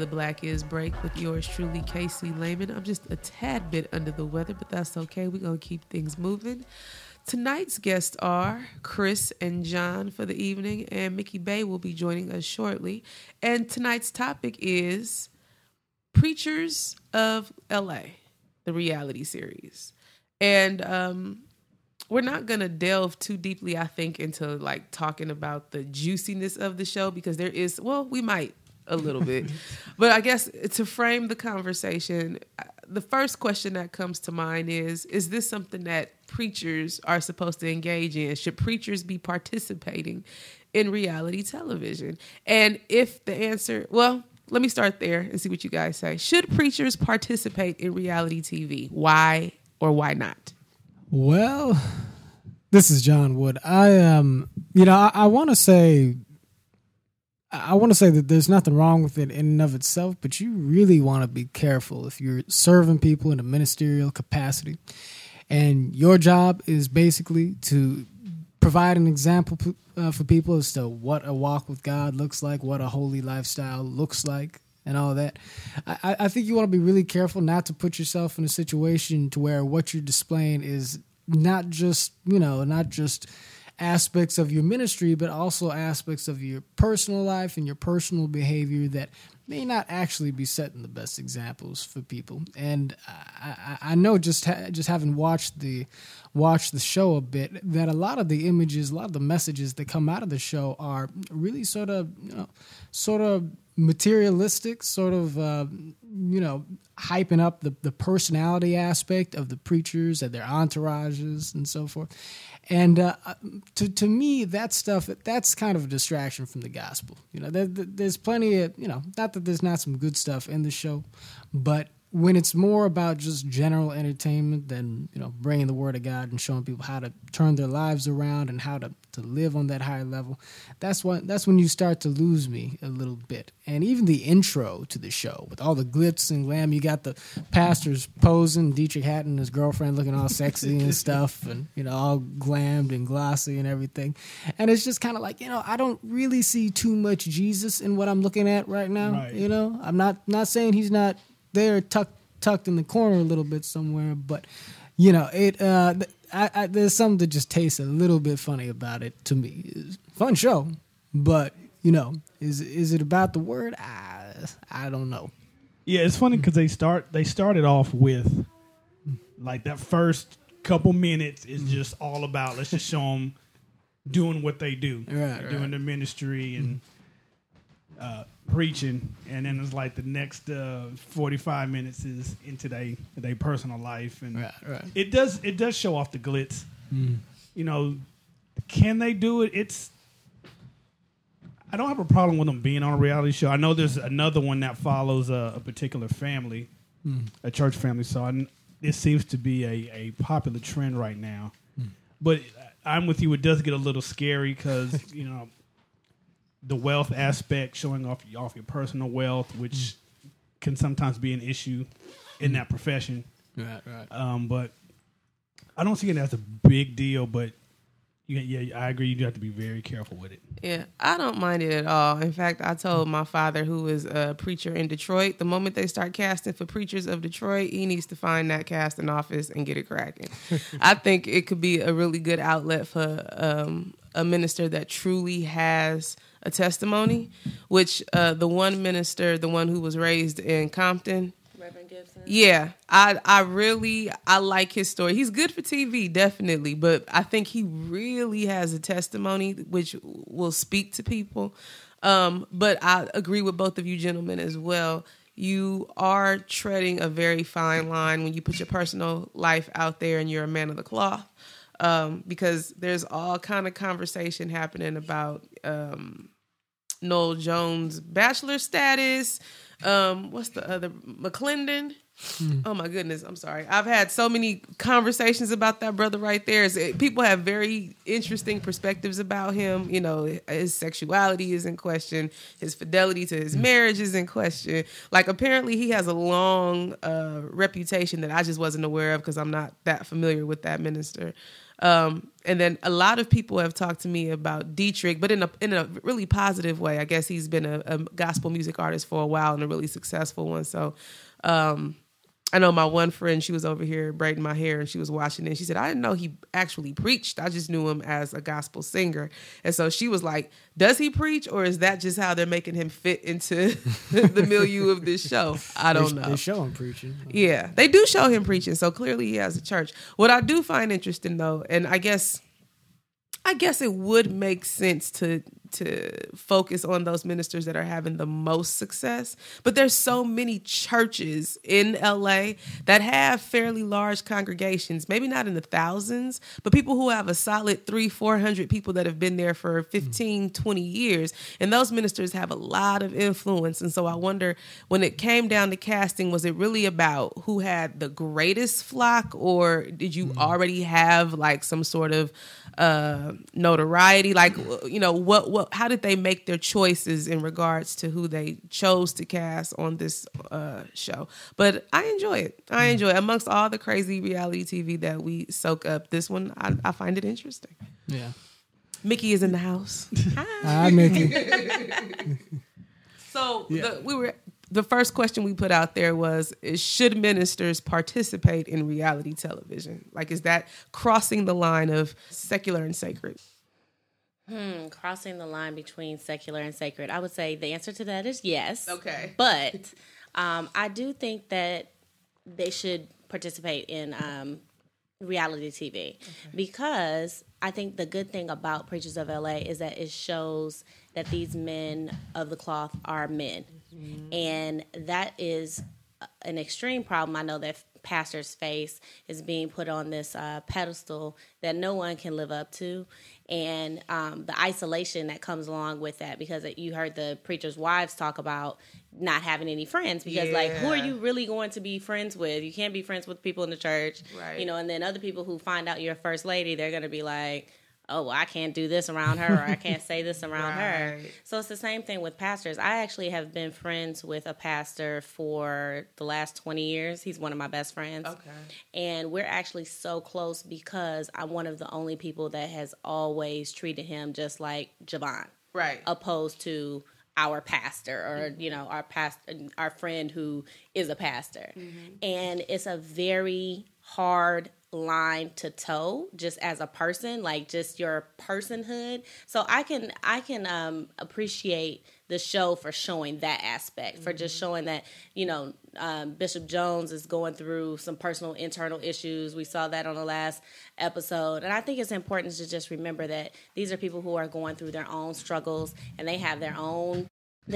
the Black Is Break with yours truly, Casey Lehman. I'm just a tad bit under the weather, but that's okay. We're going to keep things moving. Tonight's guests are Chris and John for the evening, and Mickey Bay will be joining us shortly. And tonight's topic is Preachers of L.A., the reality series. And we're not going to delve too deeply, I think, into like talking about the juiciness of the show because there is, well, we might a little bit. But I guess to frame the conversation, the first question that comes to mind is this something that preachers are supposed to engage in? Should preachers be participating in reality television? And if the answer, well, let me start there and see what you guys say. Should preachers participate in reality TV? Why or why not? Well, this is John Wood. I want to say that there's nothing wrong with it in and of itself, but you really want to be careful if you're serving people in a ministerial capacity. And your job is basically to provide an example for people as to what a walk with God looks like, what a holy lifestyle looks like, and all that. I think you want to be really careful not to put yourself in a situation to where what you're displaying is not just aspects of your ministry, but also aspects of your personal life and your personal behavior that may not actually be setting the best examples for people. And I know just having watched the show a bit, that a lot of the images, a lot of the messages that come out of the show are really sort of materialistic, sort of hyping up the personality aspect of the preachers and their entourages and so forth. And to me, that stuff, that's kind of a distraction from the gospel. There's plenty of, not that there's not some good stuff in the show, but when it's more about just general entertainment than, bringing the word of God and showing people how to turn their lives around and how to live on that higher level, that's when you start to lose me a little bit. And even the intro to the show with all the glitz and glam, you got the pastors posing, Dietrich Haddon and his girlfriend looking all sexy and stuff, and all glammed and glossy and everything. And it's just kind of like, I don't really see too much Jesus in what I'm looking at right now. Right. I'm not saying he's not there tucked in the corner a little bit somewhere, but there's something that just tastes a little bit funny about it to me. It's a fun show, but is it about the word? I don't know. Yeah, it's funny because they started off with like that first couple minutes is just all about let's just show them doing what they do, doing the ministry and preaching, and then it's like the next 45 minutes is into their personal life, and it does show off the glitz. Can they do it? I don't have a problem with them being on a reality show. I know there's another one that follows a particular family, a church family, so this seems to be a popular trend right now. But I'm with you, it does get a little scary because the wealth aspect, showing off your personal wealth, which can sometimes be an issue in that profession. Right. But I don't see it as a big deal, but I agree. You do have to be very careful with it. Yeah, I don't mind it at all. In fact, I told my father, who is a preacher in Detroit, the moment they start casting for Preachers of Detroit, he needs to find that casting office and get it cracking. I think it could be a really good outlet for a minister that truly has a testimony, which the one minister, the one who was raised in Compton, Reverend Gibson. Yeah, I like his story. He's good for TV, definitely, but I think he really has a testimony which will speak to people. But I agree with both of you gentlemen as well. You are treading a very fine line when you put your personal life out there and you're a man of the cloth, because there's all kind of conversation happening about Noel Jones' bachelor status. What's the other? McClendon. Oh my goodness, I'm sorry. I've had so many conversations about that brother right there. People have very interesting perspectives about him. You know, his sexuality is in question. His fidelity to his marriage is in question. Like, apparently he has a long reputation that I just wasn't aware of because I'm not that familiar with that minister. And then a lot of people have talked to me about Dietrich, but in a really positive way. I guess he's been a gospel music artist for a while and a really successful one. So, I know my one friend, she was over here braiding my hair and she was watching it. And she said, I didn't know he actually preached. I just knew him as a gospel singer. And so she was like, does he preach, or is that just how they're making him fit into the milieu of this show? I don't know. They show him preaching. Yeah, they do show him preaching. So clearly he has a church. What I do find interesting, though, and I guess it would make sense to focus on those ministers that are having the most success. But there's so many churches in LA that have fairly large congregations, maybe not in the thousands, but people who have a solid 300-400 people that have been there for 15, 20 years. And those ministers have a lot of influence. And so I wonder, when it came down to casting, was it really about who had the greatest flock, or did you already have like some sort of notoriety? Like, you know, how did they make their choices in regards to who they chose to cast on this show? But I enjoy it. Amongst all the crazy reality TV that we soak up, this one, I find it interesting. Yeah. Mickey is in the house. Hi, Mickey. So the first question we put out there was, should ministers participate in reality television? Like, is that crossing the line of secular and sacred? Crossing the line between secular and sacred. I would say the answer to that is yes. Okay. But I do think that they should participate in reality TV, because I think the good thing about Preachers of LA is that it shows that these men of the cloth are men. And that is an extreme problem I know that pastors face, is being put on this pedestal that no one can live up to, and the isolation that comes along with that, because you heard the preachers' wives talk about not having any friends, because like, who are you really going to be friends with? You can't be friends with people in the church, right? You know, and then other people who find out you're a first lady, they're going to be like, oh, well, I can't do this around her, or I can't say this around her. So it's the same thing with pastors. I actually have been friends with a pastor for the last 20 years. He's one of my best friends. Okay. And we're actually so close because I'm one of the only people that has always treated him just like Javon. Right. Opposed to our pastor, or, you know, our friend who is a pastor. And it's a very hard line to toe, just as a person, like just your personhood. So I can appreciate the show for showing that aspect, for just showing that, you know, Bishop Jones is going through some personal internal issues. We saw that on the last episode. And I think it's important to just remember that these are people who are going through their own struggles, and they have their own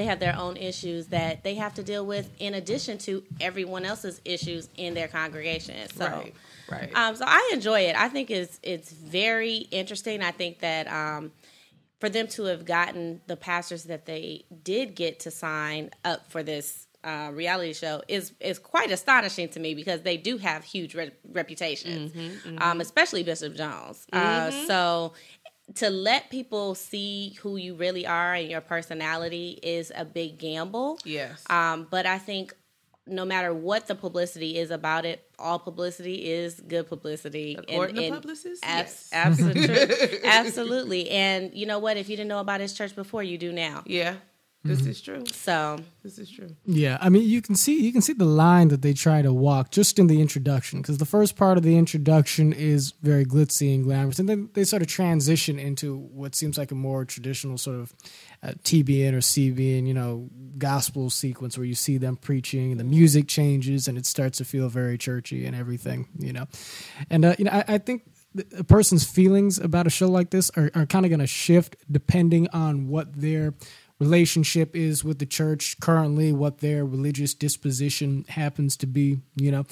issues that they have to deal with, in addition to everyone else's issues in their congregation. So, right. So I enjoy it. I think it's very interesting. I think that for them to have gotten the pastors that they did get to sign up for this reality show is quite astonishing to me, because they do have huge reputations, especially Bishop Jones. So to let people see who you really are and your personality is a big gamble. Yes. But I think no matter what the publicity is about it, all publicity is good publicity. According to publicists? Yes. Absolutely. Absolutely. And you know what? If you didn't know about his church before, you do now. Yeah. This is true. So this is true. Yeah, I mean, you can see the line that they try to walk just in the introduction, because the first part of the introduction is very glitzy and glamorous, and then they sort of transition into what seems like a more traditional sort of TBN or CBN, you know, gospel sequence where you see them preaching and the music changes and it starts to feel very churchy and everything, you know. And you know, I think a person's feelings about a show like this are kind of going to shift depending on what their relationship is with the church currently, what their religious disposition happens to be, you know.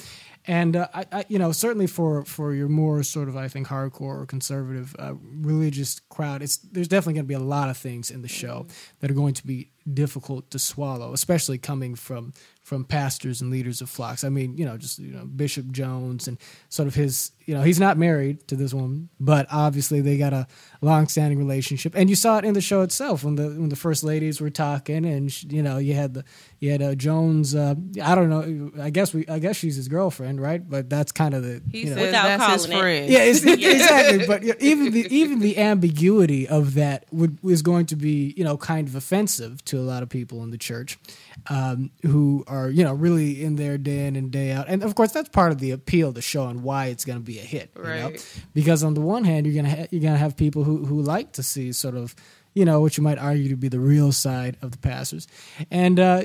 And certainly for your more sort of, I think, hardcore or conservative religious crowd, there's definitely going to be a lot of things in the show that are going to be difficult to swallow, especially coming from pastors and leaders of flocks. I mean, Bishop Jones and sort of his, he's not married to this woman, but obviously they got a long-standing relationship. And you saw it in the show itself when the first ladies were talking, and you had Jones. I don't know. I guess she's his girlfriend, right? But that's kind of the he says that's his friend. Yeah, exactly. But even the ambiguity of that is going to be kind of offensive to a lot of people in the church, who are really in there day in and day out. And of course, that's part of the appeal of the show and why it's going to be a hit. Right. Because on the one hand, you're gonna have people who like to see sort of what you might argue to be the real side of the pastors. And I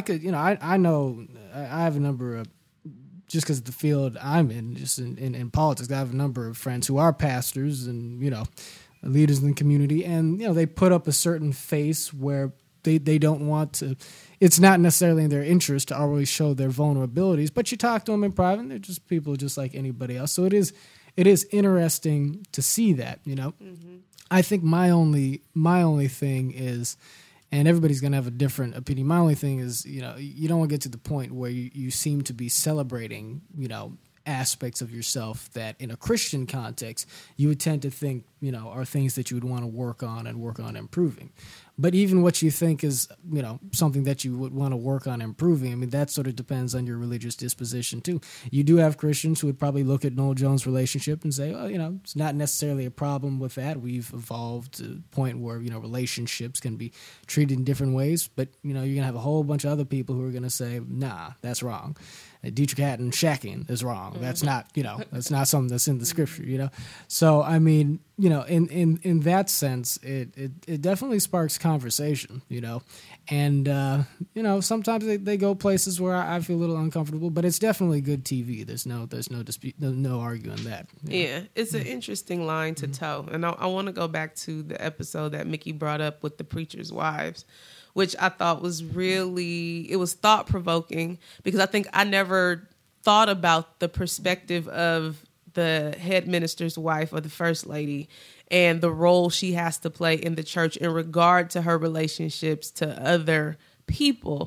know I have a number of, just because of the field I'm in, just in politics, I have a number of friends who are pastors and leaders in the community, and they put up a certain face where they don't want to. It's not necessarily in their interest to always show their vulnerabilities, but you talk to them in private, and they're just people just like anybody else. So it is interesting to see that. Mm-hmm. I think my only thing is, and everybody's going to have a different opinion. My only thing is, you don't want to get to the point where you seem to be celebrating, aspects of yourself that in a Christian context you would tend to think, are things that you would want to work on improving. But even what you think is, something that you would want to work on improving, I mean, that sort of depends on your religious disposition too. You do have Christians who would probably look at Noel Jones' relationship and say, well, it's not necessarily a problem with that. We've evolved to a point where, relationships can be treated in different ways. But, you're going to have a whole bunch of other people who are going to say, nah, that's wrong. Dietrich Haddon shacking is wrong. That's not, that's not something that's in the scripture, So, I mean, in that sense, it definitely sparks conversation, and, sometimes they go places where I feel a little uncomfortable, but it's definitely good TV. There's no dispute, no arguing that. Yeah, it's an interesting line to toe. And I want to go back to the episode that Mickey brought up with the preachers' wives, which I thought was it was thought-provoking, because I think I never thought about the perspective of the head minister's wife or the first lady and the role she has to play in the church in regard to her relationships to other people.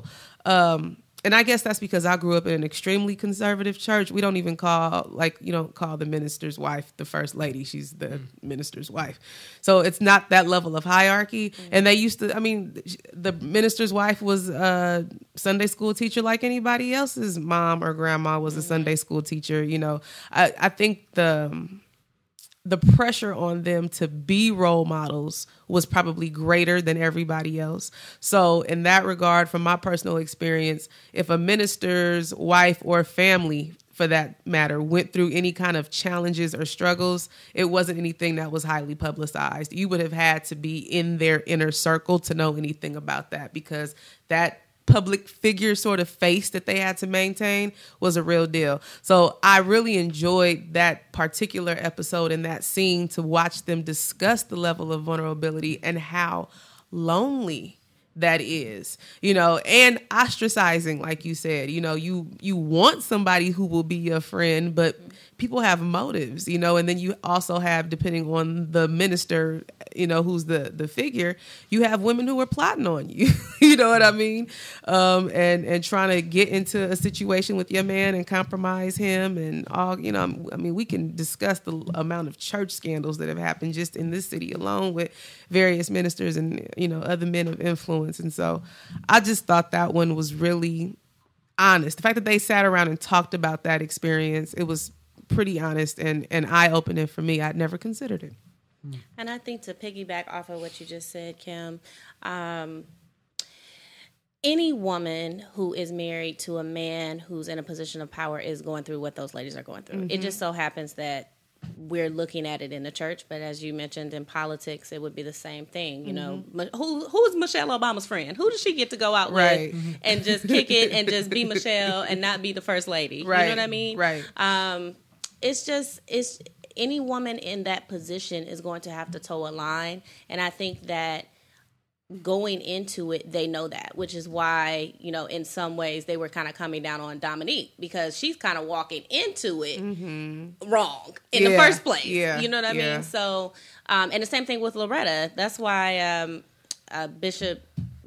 And I guess that's because I grew up in an extremely conservative church. We don't even call the minister's wife the first lady. She's the minister's wife. So it's not that level of hierarchy. And they used to, the minister's wife was a Sunday school teacher like anybody else's mom or grandma was a Sunday school teacher. I think the pressure on them to be role models was probably greater than everybody else. So in that regard, from my personal experience, if a minister's wife or family, for that matter, went through any kind of challenges or struggles, it wasn't anything that was highly publicized. You would have had to be in their inner circle to know anything about that, because that public figure sort of face that they had to maintain was a real deal. So I really enjoyed that particular episode and that scene, to watch them discuss the level of vulnerability and how lonely that is, and ostracizing, like you said. You want somebody who will be your friend, but people have motives, and then you also have, depending on the minister, who's the figure, you have women who are plotting on you, you know what I mean? And trying to get into a situation with your man and compromise him and all, we can discuss the amount of church scandals that have happened just in this city alone with various ministers and, other men of influence. And so I just thought that one was really honest. The fact that they sat around and talked about that experience, it was pretty honest and eye-opening for me. I'd never considered it. And I think, to piggyback off of what you just said, Kim, any woman who is married to a man who's in a position of power is going through what those ladies are going through. Mm-hmm. It just so happens that we're looking at it in the church, but as you mentioned, in politics, it would be the same thing. Who's Michelle Obama's friend? Who does she get to go out with and just kick it and just be Michelle and not be the first lady? Right. You know what I mean? Right. It's any woman in that position is going to have to toe a line, and I think that going into it, they know that, which is why, in some ways they were kind of coming down on Dominique because she's kind of walking into it wrong in the first place. Yeah. You know what I mean? So, and the same thing with Loretta. That's why Bishop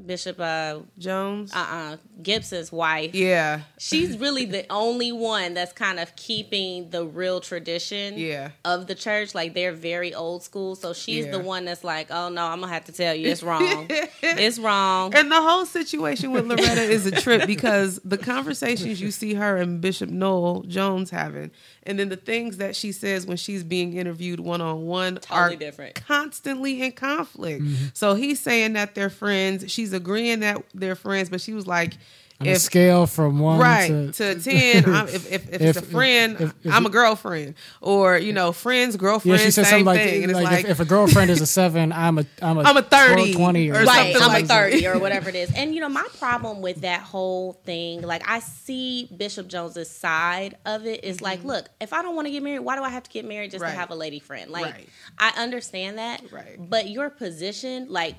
Jones, Gibson's wife. Yeah, she's really the only one that's kind of keeping the real tradition of the church. Like, they're very old school, so she's the one that's like, oh no, I'm gonna have to tell you it's wrong. It's wrong. And the whole situation with Loretta is a trip because the conversations you see her and Bishop Noel Jones having, and then the things that she says when she's being interviewed one-on-one totally are different, constantly in conflict. So he's saying that they're friends, she's agreeing that they're friends, but she was like, on a scale from 1 to 10, if it's a friend, I'm a girlfriend, or friends, girlfriends, she said same something thing. And it's like if a girlfriend is a 7, I'm a 30, 20, or right? I'm like a 30 or whatever it is. And my problem with that whole thing, like, I see Bishop Jones's side of it is like, look, if I don't want to get married, why do I have to get married just to have a lady friend? Like, I understand that, but your position, like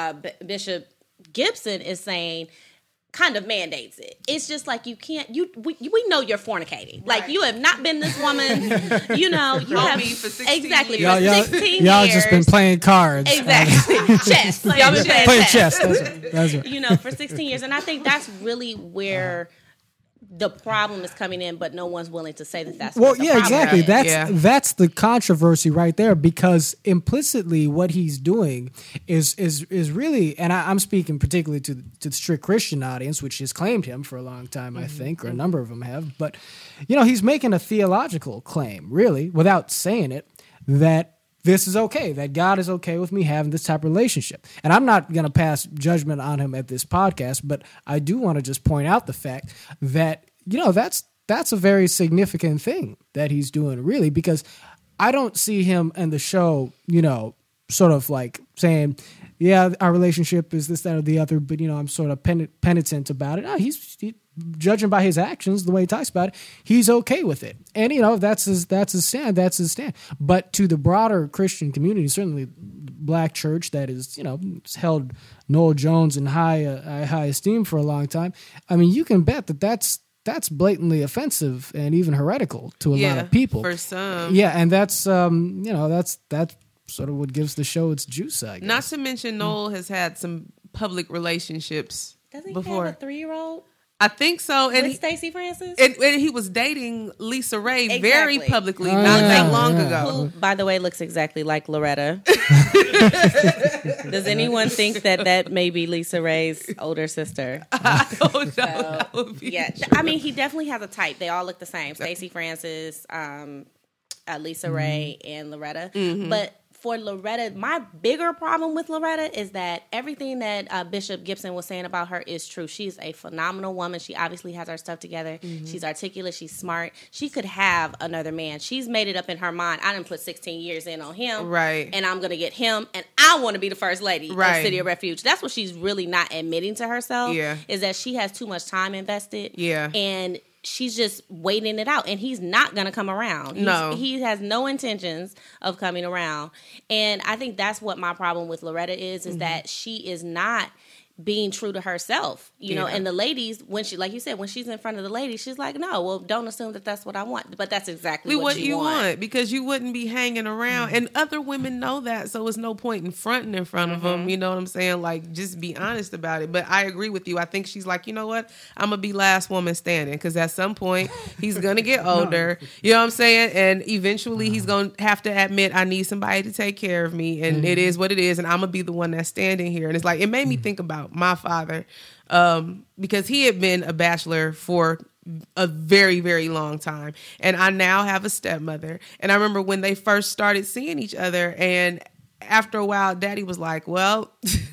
Bishop Gibson is saying, kind of mandates it. It's just like, you can't. We know you're fornicating. Like, you have not been this woman. You have for 16 exactly years. for 16 y'all years. Just been playing cards. Exactly, chess. Y'all been playing chess. That's right. For 16 years, and I think that's really where the problem is coming in, but no one's willing to say that that's what the problem exactly. is. That's the controversy right there, because implicitly what he's doing is really, and I'm speaking particularly to the strict Christian audience, which has claimed him for a long time, I think, or a number of them have, but he's making a theological claim, really, without saying it, that this is okay, that God is okay with me having this type of relationship. And I'm not going to pass judgment on him at this podcast, but I do want to just point out the fact that, that's a very significant thing that he's doing, really, because I don't see him in the show, sort of like saying, yeah, our relationship is this, that, or the other, but, I'm sort of penitent about it. No, he's judging by his actions, the way he talks about it, he's okay with it. And, that's his stand. But to the broader Christian community, certainly black church that is, held Noel Jones in high esteem for a long time, I mean, you can bet that's blatantly offensive and even heretical to a lot of people. For some. Yeah, and that's, that's sort of what gives the show its juice, I guess. Not to mention Noel has had some public relationships before. He have a 3-year-old? I think so. And with Stacey Francis? And he was dating Lisa Ray very publicly not that long ago. Who, by the way, looks exactly like Loretta. Does anyone think that may be Lisa Ray's older sister? I don't know. I mean, he definitely has a type. They all look the same. Stacey Francis, Lisa Ray, and Loretta. But for Loretta, my bigger problem with Loretta is that everything that Bishop Gibson was saying about her is true. She's a phenomenal woman. She obviously has her stuff together. She's articulate. She's smart. She could have another man. She's made it up in her mind. I done put 16 years in on him. Right. And I'm going to get him. And I want to be the first lady of City of Refuge. That's what she's really not admitting to herself. Yeah. Is that she has too much time invested. Yeah. And she's just waiting it out, and he's not going to come around. He has no intentions of coming around. And I think that's what my problem with Loretta is that she is not being true to herself, you know, and the ladies, when she, like you said, when she's in front of the ladies, she's like, no, well, don't assume that that's what I want. But that's exactly what you want. Because you wouldn't be hanging around. And other women know that, so it's no point in fronting in front of them. You know what I'm saying? Like, just be honest about it. But I agree with you. I think she's like, you know what? I'm going to be last woman standing, because at some point, he's going to get older. You know what I'm saying? And eventually, he's going to have to admit, I need somebody to take care of me. And it is what it is. And I'm going to be the one that's standing here. And it's like, it made me think about my father, because he had been a bachelor for a very, very long time. And I now have a stepmother. And I remember when they first started seeing each other, and after a while, Daddy was like, well,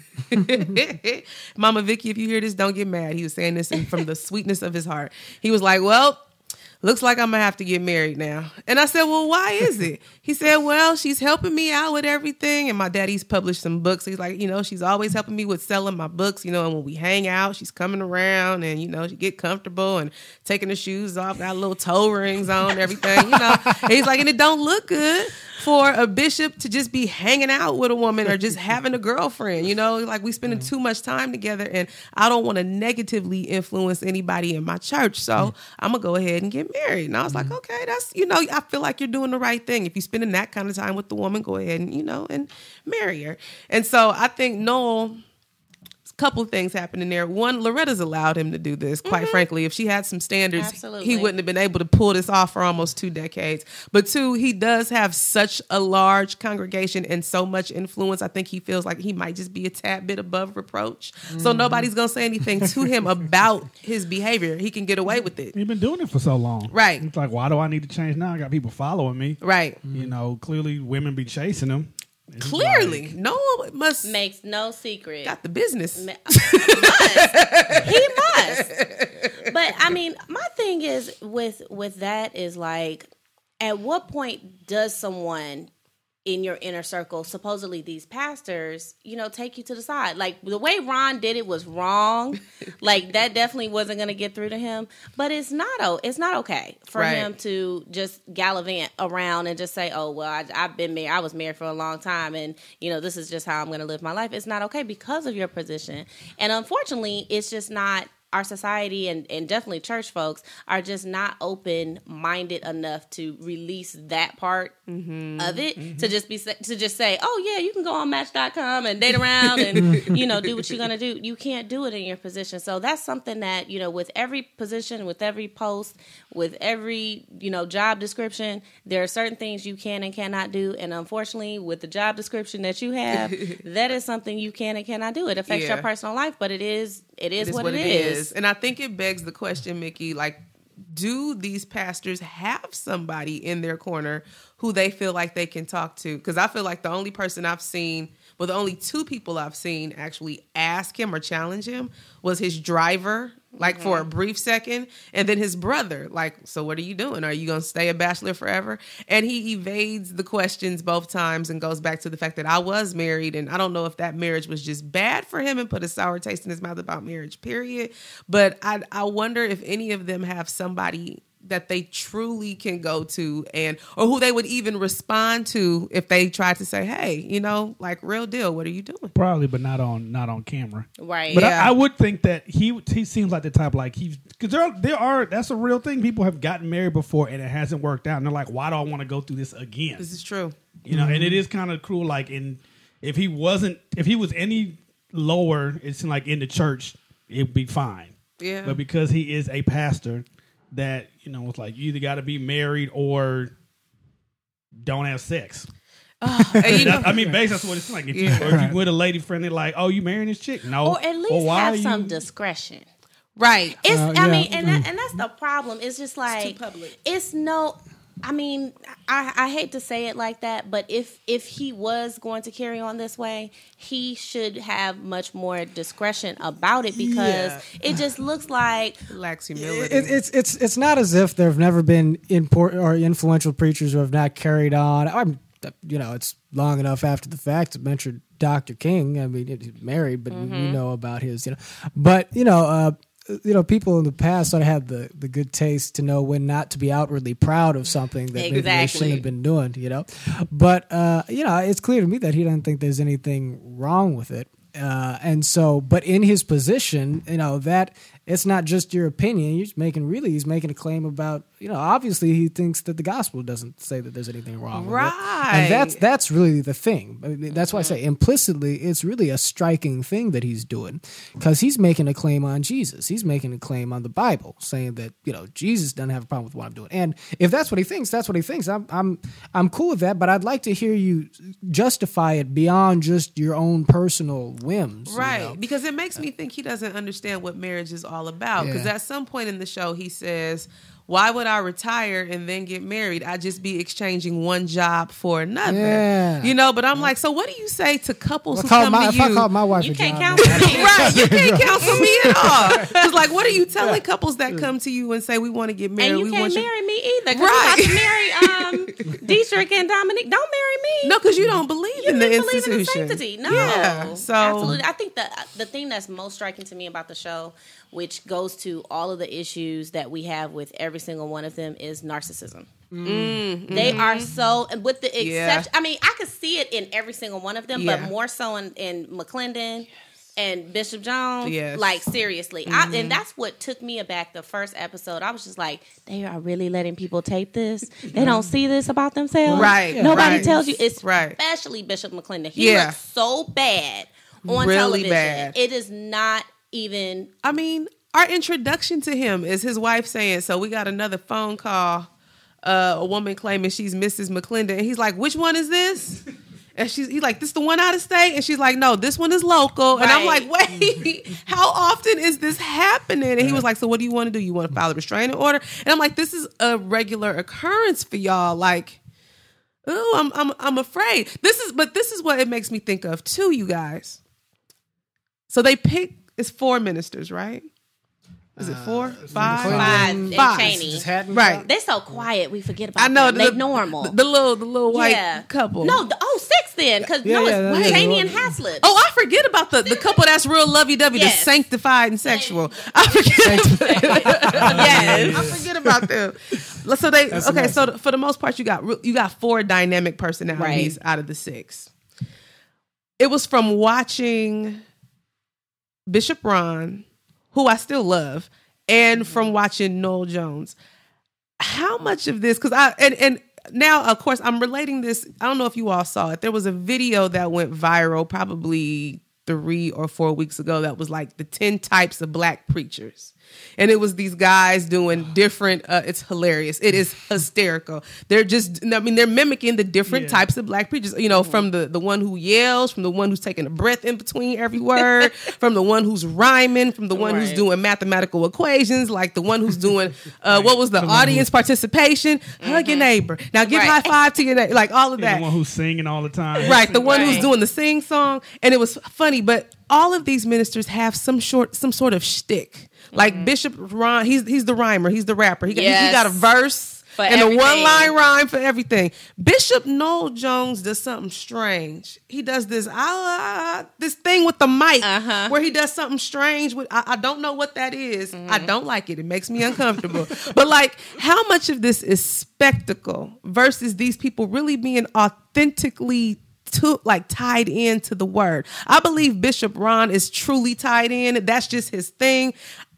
Mama Vicky, if you hear this, don't get mad. He was saying this from the sweetness of his heart. He was like, well, looks like I'm going to have to get married now. And I said, well, why is it? He said, well, she's helping me out with everything. And my daddy's published some books. He's like, you know, she's always helping me with selling my books, you know, and when we hang out, she's coming around and, you know, she get comfortable and taking the shoes off, got little toe rings on, everything, you know. And he's like, and it don't look good for a bishop to just be hanging out with a woman or just having a girlfriend. You know, like we spending too much time together, and I don't want to negatively influence anybody in my church, so I'm gonna go ahead and get married. And I was like, okay, that's, you know, I feel like you're doing the right thing. If you're spending that kind of time with the woman, go ahead and, you know, and marry her. And so I think Noel, couple of things happening there. One, Loretta's allowed him to do this. Quite frankly, if she had some standards, Absolutely. he wouldn't have been able to pull this off for almost 2 decades. But two, he does have such a large congregation and so much influence. I think he feels like he might just be a tad bit above reproach. So nobody's going to say anything to him about his behavior. He can get away with it. He's been doing it for so long. Right. It's like, why do I need to change now? I got people following me. Right. You know, clearly women be chasing him. It's Clearly. like, No one must Makes no secret. got the business. He must. But I mean, my thing is with that is like, at what point does someone in your inner circle, supposedly these pastors, you know, take you to the side? Like the way Ron did it was wrong. Like that definitely wasn't going to get through to him. But it's not okay for Right. him to just gallivant around and just say, "Oh well, I've been married. I was married for a long time, and you know, this is just how I'm going to live my life." It's not okay because of your position, and unfortunately, it's just not. Our society and definitely church folks are just not open-minded enough to release that part of it to just say, oh yeah, you can go on Match.com and date around and you know do what you're gonna do. You can't do it in your position. So that's something that, you know, with every position, with every post, with every, you know, job description, there are certain things you can and cannot do. And unfortunately, with the job description that you have, that is something you can and cannot do. It affects your personal life, but it is what it is. And I think it begs the question, Mickey, like, do these pastors have somebody in their corner who they feel like they can talk to? Because I feel like the only person I've seen, well, the only 2 people I've seen actually ask him or challenge him was his driver, like for a brief second, and then his brother, like, so what are you doing? Are you going to stay a bachelor forever? And he evades the questions both times and goes back to the fact that I was married, and I don't know if that marriage was just bad for him and put a sour taste in his mouth about marriage, period. But I wonder if any of them have somebody that they truly can go to, and or who they would even respond to if they tried to say, hey, you know, like, real deal, what are you doing? probably, but not on camera. Right. But Yeah. I would think that he seems like the type, like, because there are that's a real thing. People have gotten married before and it hasn't worked out, and they're like, why do I want to go through this again? This is true. You know, and it is kind of cruel. Like, if he was any lower, it's like in the church, it'd be fine. Yeah. But because he is a pastor, that, you know, it's like you either got to be married or don't have sex. And you know, I mean, basically that's what it's like. If you with a lady friend, they're like, "Oh, you marrying this chick?" No, Or at least have some discretion. right. It's yeah. I mean, and that's the problem. It's just like too public. it's no. I mean, I hate to say it like that, but if he was going to carry on this way, he should have much more discretion about it, because it just looks like Lacks humility. It's not as if there have never been influential preachers who have not carried on. You know, it's long enough after the fact to mention Dr. King. I mean, he's married, but we know about his. You know, but you know, people in the past sort of had the good taste to know when not to be outwardly proud of something that maybe they shouldn't have been doing, you know. But, you know, it's clear to me that he doesn't think there's anything wrong with it. And so, but in his position, you know, that it's not just your opinion. He's making a claim about, you know, obviously he thinks that the gospel doesn't say that there's anything wrong with it. And that's really the thing. I mean, that's why I say implicitly, it's really a striking thing that he's doing, because he's making a claim on Jesus. He's making a claim on the Bible, saying that, you know, Jesus doesn't have a problem with what I'm doing. And if that's what he thinks, that's what he thinks. I'm cool with that, but I'd like to hear you justify it beyond just your own personal whims. Right, you know? because it makes me think he doesn't understand what marriage is all about. Because at some point in the show, he says, why would I retire and then get married? I'd just be exchanging one job for another. Yeah. You know, but I'm like, so what do you say to couples who If come to you? I call my wife you a can't job, count me. Right, you can't counsel me at all. It's like, what are you telling couples that come to you and say, we want to get married? And you we can't want marry me either. 'Cause Right. I'm about to marry Dietrich and Dominique. Don't marry No, because you don't believe in the believe in institution. the sanctity. No. Yeah, so absolutely. I think the thing that's most striking to me about the show, which goes to all of the issues that we have with every single one of them, is narcissism. They are so, with the exception, I mean, I could see it in every single one of them, but more so in McClendon and Bishop Jones. Like, seriously. And that's what took me aback the first episode. I was just like, they are really letting people tape this? They don't see this about themselves? Right. Nobody tells you. Especially Bishop McClendon. He looks so bad on television. Bad. It is not even. I mean, our introduction to him is his wife saying, so we got another phone call. A woman claiming she's Mrs. McClendon, and he's like, "Which one is this?" And he's like, "This the one out of state?" And she's like, "No, this one is local." And I'm like, "Wait, how often is this happening?" And he was like, "So what do you want to do? You want to file a restraining order?" And I'm like, "This is a regular occurrence for y'all." Like, oh, I'm afraid. This is what it makes me think of too, you guys. So they pick it's 4 ministers, right? Is it 4? 5? 5. And Cheney. Right. They're so quiet. We forget about them. They normal. The little white couple. No, 6 then. Because it's Cheney and Haslett. Oh, I forget about the couple that's real lovey-dovey, the sanctified and sexual. I forget. I forget about them. So so for the most part, you got 4 dynamic personalities out of the 6. It was from watching Bishop Ron, who I still love, and from watching Noel Jones. How much of this, because and now, of course, I'm relating this, I don't know if you all saw it. There was a video that went viral probably 3 or 4 weeks ago that was like the 10 types of black preachers. And it was these guys doing different, it's hilarious. It is hysterical. They're they're mimicking the different types of black preachers, from the one who yells, from the one who's taking a breath in between every word, from the one who's rhyming, from the one who's doing mathematical equations, like the one who's doing, what was the audience participation? Hug your neighbor. Now give high five to your neighbor, like all of that. The one who's singing all the time. Right, the one who's doing the sing song. And it was funny, but all of these ministers have some sort of shtick. Like Bishop Ron, he's the rhymer, he's the rapper. He got a verse for and everything. A 1-line rhyme for everything. Bishop Noel Jones does something strange. He does this this thing with the mic where he does something strange. I don't know what that is. I don't like it. It makes me uncomfortable. But like, how much of this is spectacle versus these people really being authentically tied into the word? I believe Bishop Ron is truly tied in. That's just his thing.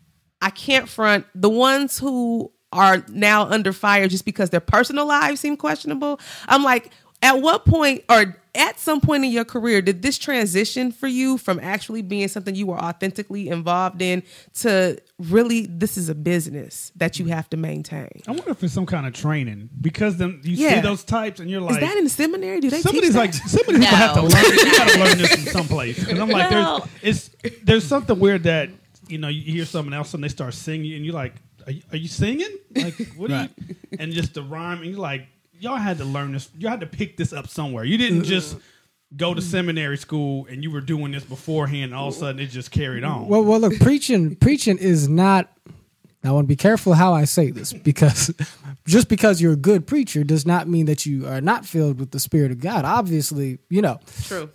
I can't front the ones who are now under fire just because their personal lives seem questionable. I'm like, at what point or at some point in your career did this transition for you from actually being something you were authentically involved in to really this is a business that you have to maintain? I wonder if it's some kind of training, because then you see those types and you're like, is that in the seminary? Do they somebody's teach that? somebody's gonna have to learn. You gotta learn this from someplace. Because I'm like, there's something weird that you hear someone else and they start singing and you're like, are you singing? Like, what are you? And just the rhyme, and you're like, y'all had to learn this. You had to pick this up somewhere. You didn't just go to seminary school and you were doing this beforehand and all of a sudden it just carried on. Well, look, preaching is not, I want to be careful how I say this, because just because you're a good preacher does not mean that you are not filled with the Spirit of God. Obviously, True.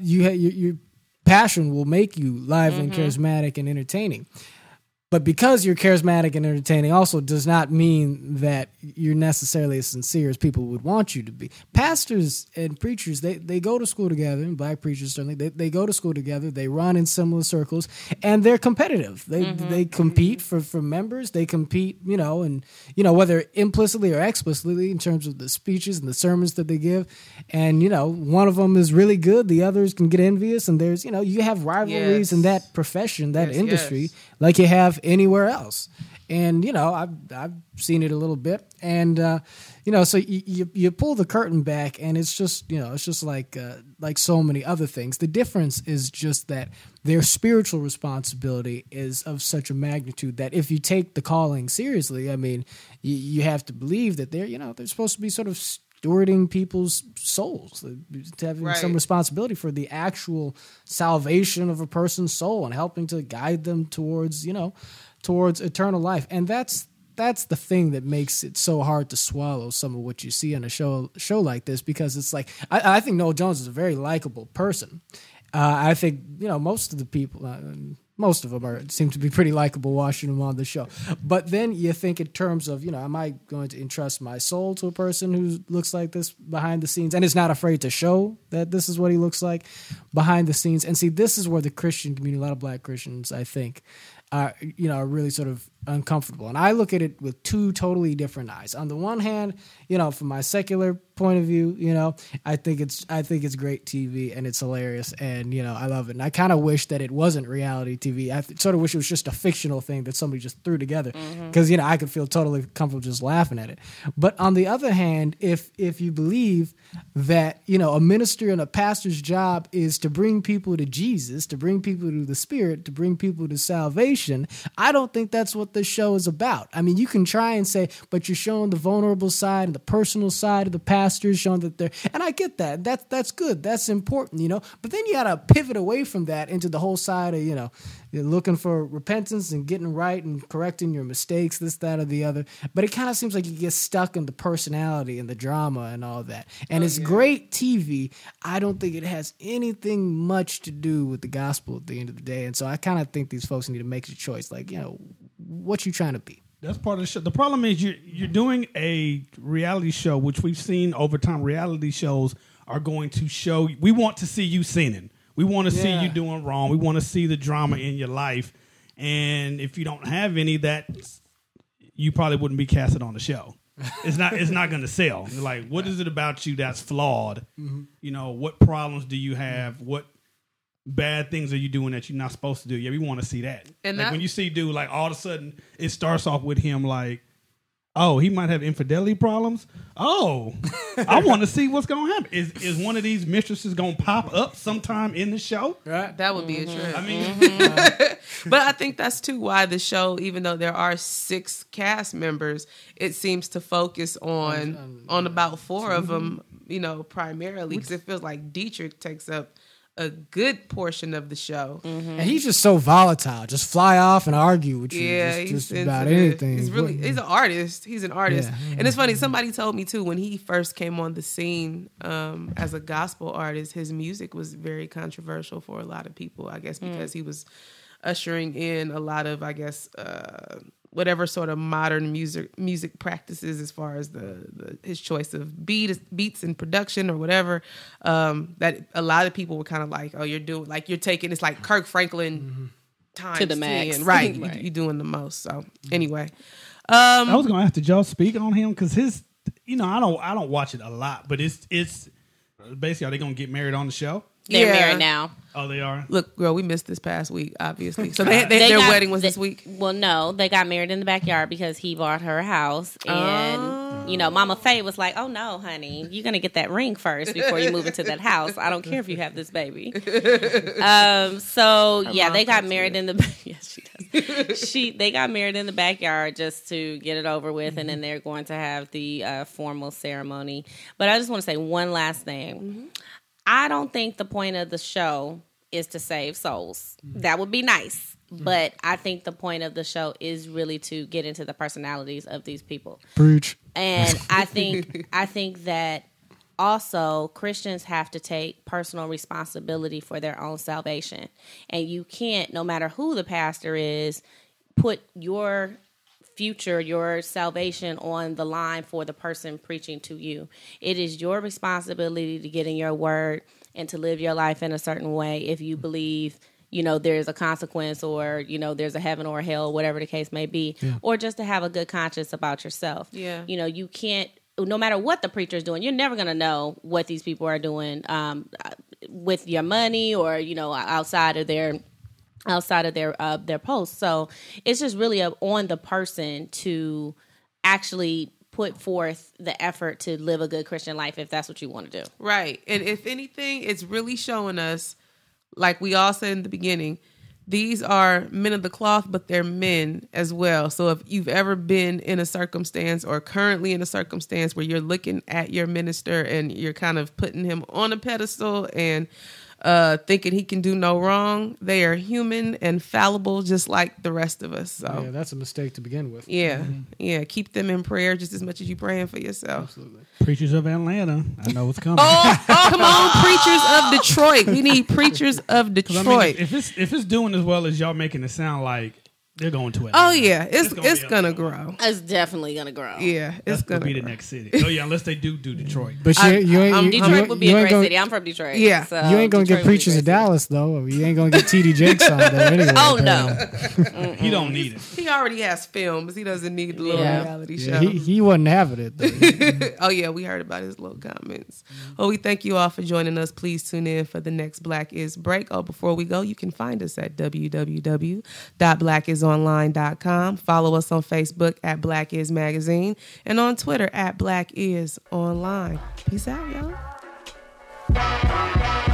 Your passion will make you lively and charismatic and entertaining. But because you're charismatic and entertaining also does not mean that you're necessarily as sincere as people would want you to be. Pastors and preachers, they go to school together, and black preachers certainly, they go to school together, they run in similar circles, and they're competitive. They compete for members, they compete, and whether implicitly or explicitly in terms of the speeches and the sermons that they give. And, one of them is really good, the others can get envious, and there's, you have rivalries in that profession, that industry, like you have anywhere else. And I've seen it a little bit, and so you pull the curtain back, and it's just like so many other things. The difference is just that their spiritual responsibility is of such a magnitude that if you take the calling seriously, I mean, you have to believe that they're supposed to be sort of stewarding people's souls, having some responsibility for the actual salvation of a person's soul and helping to guide them towards eternal life. And that's that's the thing that makes it so hard to swallow some of what you see on a show like this, because it's like I think Noel Jones is a very likable person. I think most of the people. Most of them seem to be pretty likable watching them on the show. But then you think in terms of, am I going to entrust my soul to a person who looks like this behind the scenes and is not afraid to show that this is what he looks like behind the scenes? And see, this is where the Christian community, a lot of black Christians, I think, are really sort of uncomfortable. And I look at it with two totally different eyes. On the one hand, from my secular point of view, I think it's great TV and it's hilarious and I love it. And I kind of wish that it wasn't reality TV. I sort of wish it was just a fictional thing that somebody just threw together, because I could feel totally comfortable just laughing at it. But on the other hand, if you believe that a minister and a pastor's job is to bring people to Jesus, to bring people to the Spirit, to bring people to salvation, I don't think that's what this show is about. I mean, you can try and say, but you're showing the vulnerable side and the personal side of the pastors, showing that they're, and I get that. That's good. That's important, But then you got to pivot away from that into the whole side of, you're looking for repentance and getting right and correcting your mistakes, this, that, or the other. But it kind of seems like you get stuck in the personality and the drama and all that. And it's great TV. I don't think it has anything much to do with the gospel at the end of the day. And so I kind of think these folks need to make a choice. Like, what you trying to be? That's part of the show. The problem is you're doing a reality show, which we've seen over time. Reality shows are going to show. We want to see you sinning. We want to see you doing wrong. We want to see the drama in your life. And if you don't have any, that you probably wouldn't be casted on the show. It's not going to sell. Like, what is it about you that's flawed? What problems do you have? What bad things are you doing that you're not supposed to do? Yeah, we want to see that. And like when you see dude, like all of a sudden it starts off with him like, oh, he might have infidelity problems. Oh, I want to see what's going to happen. Is one of these mistresses going to pop up sometime in the show? Right. That would be a trip. I mean, but I think that's too why the show, even though there are 6 cast members, it seems to focus on about 4 of them, primarily, because it feels like Dietrich takes up a good portion of the show. And he's just so volatile. Just fly off and argue with you. Yeah, just about anything. He's an artist. He's an artist. Yeah. And it's funny, somebody told me too, when he first came on the scene as a gospel artist, his music was very controversial for a lot of people, I guess, because he was ushering in a lot of, I guess, whatever sort of modern music practices as far as his choice of beats and production or whatever, that a lot of people were kind of like, oh, you're taking, it's like Kirk Franklin times to the max. 10, right? You're doing the most. So anyway, I was gonna have to y'all speak on him because his, I don't watch it a lot, but it's basically, are they gonna get married on the show? They're married now. Oh, they are? Look, girl, we missed this past week, obviously. So their wedding was this week? Well, no. They got married in the backyard because he bought her a house. And, Mama Faye was like, oh, no, honey. You're going to get that ring first before you move into that house. I don't care if you have this baby. They got married in the... Yes, she does. They got married in the backyard just to get it over with, and then they're going to have the formal ceremony. But I just want to say one last thing. I don't think the point of the show is to save souls. That would be nice. But I think the point of the show is really to get into the personalities of these people. Preach. And I think that also Christians have to take personal responsibility for their own salvation. And you can't, no matter who the pastor is, put your future, your salvation on the line for the person preaching to you. It is your responsibility to get in your word and to live your life in a certain way if you believe, there's a consequence or, there's a heaven or a hell, whatever the case may be, or just to have a good conscience about yourself. Yeah. You can't, no matter what the preacher is doing, you're never going to know what these people are doing with your money or, outside of their posts. So it's just really on the person to actually put forth the effort to live a good Christian life if that's what you want to do. Right. And if anything, it's really showing us, like we all said in the beginning, these are men of the cloth, but they're men as well. So if you've ever been in a circumstance or currently in a circumstance where you're looking at your minister and you're kind of putting him on a pedestal and thinking he can do no wrong. They are human and fallible, just like the rest of us. So Yeah, that's a mistake to begin with. yeah, keep them in prayer just as much as you praying for yourself. Absolutely. Preachers of Atlanta, I know what's coming. Come on, preachers of Detroit. We need preachers of 'Cause, Detroit. I mean, if it's doing as well as y'all making it sound like, they're going to Atlanta. Oh yeah, it's gonna be grow. It's definitely gonna grow. Yeah, That's it's gonna gonna be the grow. next city. Oh yeah, unless they do Detroit. But you ain't Detroit would be a great gonna, city. I'm from Detroit. Yeah. so You ain't gonna Detroit get would be a preachers great of Dallas though. You ain't gonna get TD Jakes on there anyway. Oh, apparently. no. He don't need it. He already has films. He doesn't need the little Yeah. reality Yeah, show. he wasn't having it though. Oh yeah, we heard about his little comments. Well, we thank you all for joining us. Please tune in for the next Black Is Break. Oh, before we go, you can find us at www.blackisonline.com. Follow us on Facebook at Black Is Magazine and on Twitter at Black Is Online. Peace out, y'all.